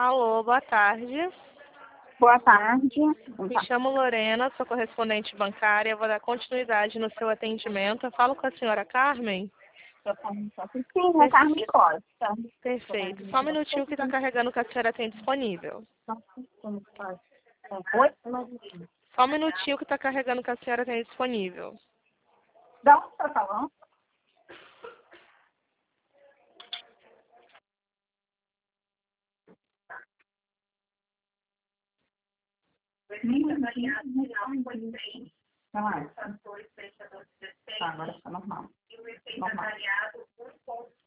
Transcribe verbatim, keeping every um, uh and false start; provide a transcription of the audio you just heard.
Alô, boa tarde. Boa tarde. Me chamo Lorena, sou correspondente bancária. Vou dar continuidade no seu atendimento. Eu falo com a senhora Carmen? Sim, é Carmen Costa. Perfeito. Só um minutinho que está carregando o que a senhora tem disponível. Oi? Só um minutinho que está carregando o que a senhora tem disponível. Da onde você está falando? Não é? Tá, agora está normal. Normal.